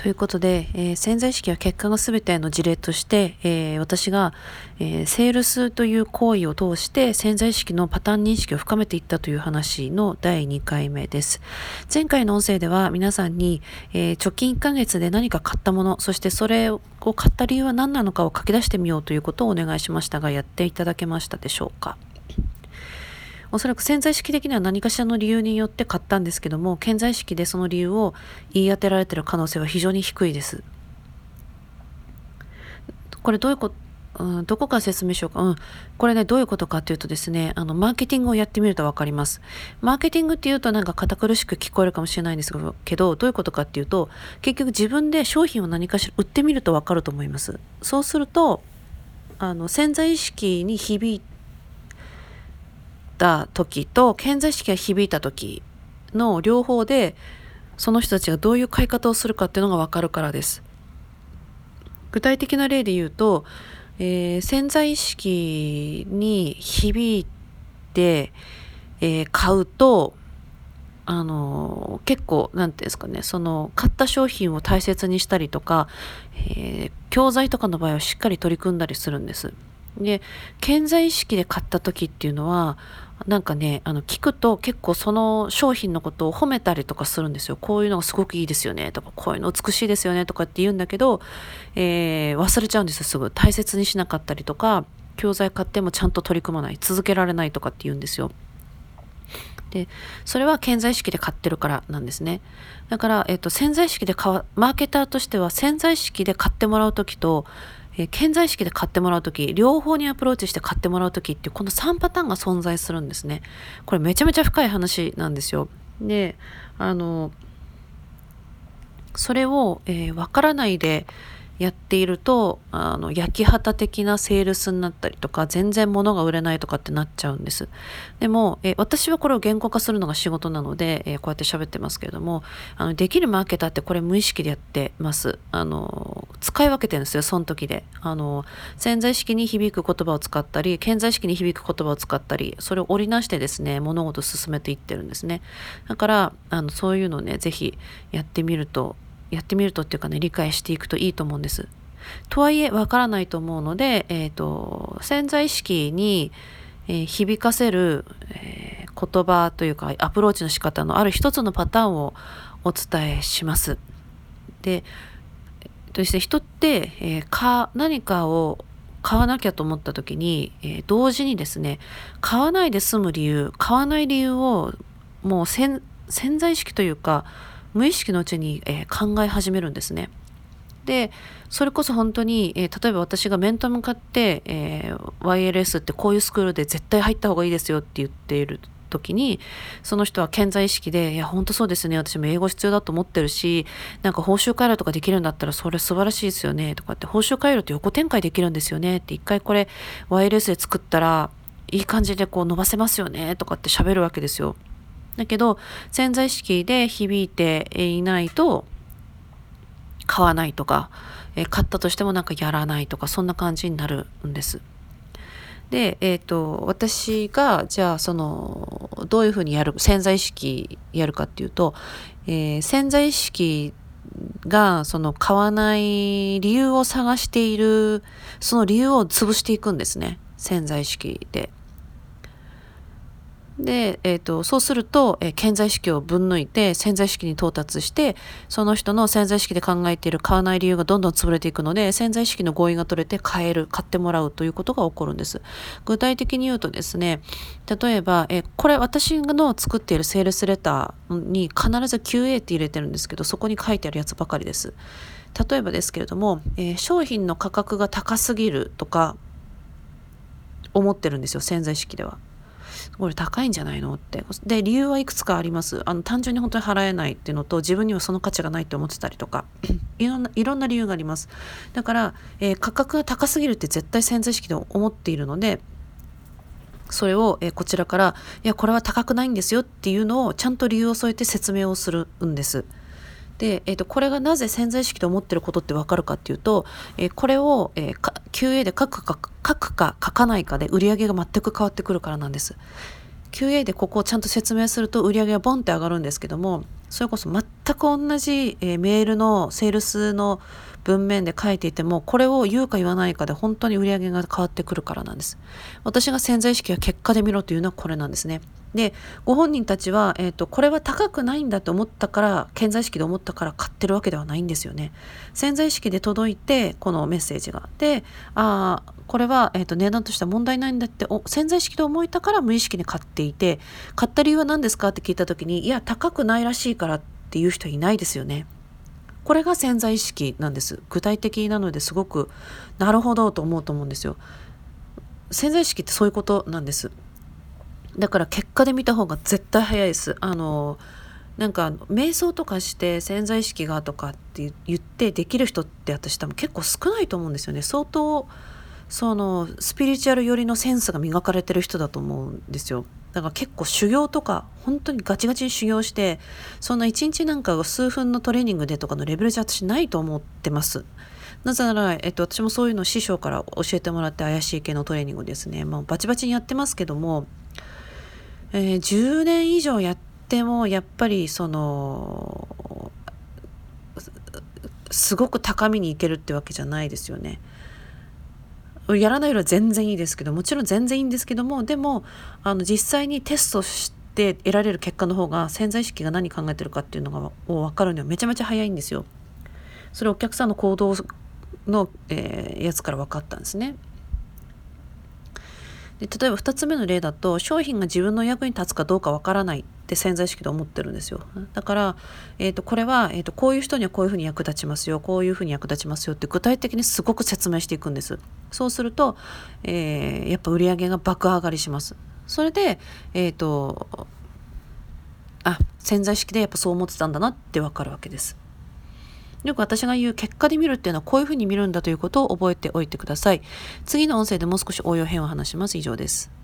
ということで、潜在意識は結果が全ての事例として、私が、セールスという行為を通して潜在意識のパターン認識を深めていったという話の第2回目です。前回の音声では皆さんに、直近1ヶ月で何か買ったもの、そしてそれを買った理由は何なのかを書き出してみようということをお願いしましたが、やっていただけましたでしょうか。おそらく潜在意識的には何かしらの理由によって買ったんですけども、潜在意識でその理由を言い当てられている可能性は非常に低いです。これどういうこと、どこから説明しようか。これね、どういうことかっていうとですね、マーケティングをやってみるとわかります。マーケティングっていうとなんか堅苦しく聞こえるかもしれないんですけど、どういうことかっていうと、結局自分で商品を何かしら売ってみるとわかると思います。そうすると、潜在意識に響いた時と潜在意識が響いた時の両方でその人たちがどういう買い方をするかっていうのが分かるからです。具体的な例で言うと、潜在意識に響いて、買うと結構なんていうんですかね、その買った商品を大切にしたりとか、教材とかの場合はしっかり取り組んだりするんです。で、潜在意識で買った時っていうのはなんかね、聞くと結構その商品のことを褒めたりとかするんですよ。こういうのがすごくいいですよねとか、こういうの美しいですよねとかって言うんだけど、忘れちゃうんですよ。すぐ大切にしなかったりとか、教材買ってもちゃんと取り組まない、続けられないとかって言うんですよ。で、それは潜在意識で買ってるからなんですね。だから、潜在意識でマーケターとしては潜在意識で買ってもらうときと、潜在意識で買ってもらうとき、両方にアプローチして買ってもらうときっていうこの3パターンが存在するんですね。これめちゃめちゃ深い話なんですよ。で、それを、わからないでやっていると焼き畑的なセールスになったりとか、全然物が売れないとかってなっちゃうんです。でも、私はこれを言語化するのが仕事なので、こうやって喋ってますけれども、できるマーケターってこれ無意識でやってます。使い分けてるんですよ、その時で。潜在意識に響く言葉を使ったり、潜在意識に響く言葉を使ったり、それを織りなしてですね、物事を進めていってるんですね。だからそういうのをね、ぜひやってみるとっていうかね、理解していくといいと思うんです。とはいえわからないと思うので、潜在意識に、響かせる、言葉というかアプローチの仕方のある一つのパターンをお伝えします。で、して人って、何かを買わなきゃと思った時に、同時にですね、買わないで済む理由、買わない理由をもう潜在意識というか無意識のうちに、考え始めるんですね。で、それこそ本当に、例えば私が面と向かって、YLS ってこういうスクールで絶対入った方がいいですよって言っている時に、その人は潜在意識で、いや本当そうですね、私も英語必要だと思ってるし、なんか報酬回路とかできるんだったらそれ素晴らしいですよねとかって、報酬回路って横展開できるんですよねって、一回これ YLS で作ったらいい感じでこう伸ばせますよねとかって喋るわけですよ。だけど潜在意識で響いていないと買わないとか、買ったとしてもなんかやらないとか、そんな感じになるんです。で、私がじゃあどういうふうに潜在意識やるかっていうと、潜在意識がその買わない理由を探している、その理由を潰していくんですね、潜在意識で。で、そうすると、潜在意識をぶん抜いて潜在意識に到達して、その人の潜在意識で考えている買わない理由がどんどん潰れていくので、潜在意識の合意が取れて買ってもらうということが起こるんです。具体的に言うとですね、例えば、これ私の作っているセールスレターに必ず QA って入れてるんですけど、そこに書いてあるやつばかりです。例えばですけれども、商品の価格が高すぎるとか思ってるんですよ、潜在意識では。これ高いんじゃないのって。で、理由はいくつかあります。単純に本当に払えないっていうのと、自分にはその価値がないって思ってたりとかいろんな理由があります。だから、価格が高すぎるって絶対潜在意識で思っているので、それを、こちらから、いやこれは高くないんですよっていうのをちゃんと理由を添えて説明をするんです。で、これがなぜ潜在意識と思ってることって分かるかっていうと、これを、QA で書くか書かないかで売り上げが全く変わってくるからなんです。QA でここをちゃんと説明すると売り上げがボンって上がるんですけども、それこそ全く同じ、メールのセールスの文面で書いていても、これを言うか言わないかで本当に売り上げが変わってくるからなんです。私が潜在意識は結果で見ろというのはこれなんですね。で、ご本人たちは、これは高くないんだと思ったから、潜在意識で思ったから買ってるわけではないんですよね。潜在意識で届いて、このメッセージが。で、これは、値段としては問題ないんだって潜在意識で思えたから無意識に買っていて、買った理由は何ですかって聞いた時に、いや、高くないらしいからっていう人はいないですよね。これが潜在意識なんです。具体的なのですごくなるほどと思うと思うんですよ。潜在意識ってそういうことなんです。だから結果で見た方が絶対早いです。なんか瞑想とかして潜在意識がとかって言ってできる人って私多分結構少ないと思うんですよね。相当そのスピリチュアル寄りのセンスが磨かれてる人だと思うんですよ。だから結構修行とか本当にガチガチに修行して、そんな一日なんか数分のトレーニングでとかのレベルじゃ私ないと思ってます。なぜなら、私もそういうのを師匠から教えてもらって、怪しい系のトレーニングですね、バチバチにやってますけども、10年以上やってもやっぱりすごく高みに行けるってわけじゃないですよね。やらないよりは全然いいですけど、もちろん全然いいんですけども、でも実際にテストして得られる結果の方が潜在意識が何考えてるかっていうのが分かるにはめちゃめちゃ早いんですよ。それお客さんの行動の、やつから分かったんですね。で例えば2つ目の例だと、商品が自分の役に立つかどうかわからないって潜在意識で思ってるんですよ。だから、これは、こういう人にはこういうふうに役立ちますよ、こういうふうに役立ちますよって具体的にすごく説明していくんです。そうすると、やっぱ売り上げが爆上がりします。それで、潜在意識でやっぱそう思ってたんだなってわかるわけです。よく私が言う結果で見るっていうのはこういうふうに見るんだということを覚えておいてください。次の音声でもう少し応用編を話します。以上です。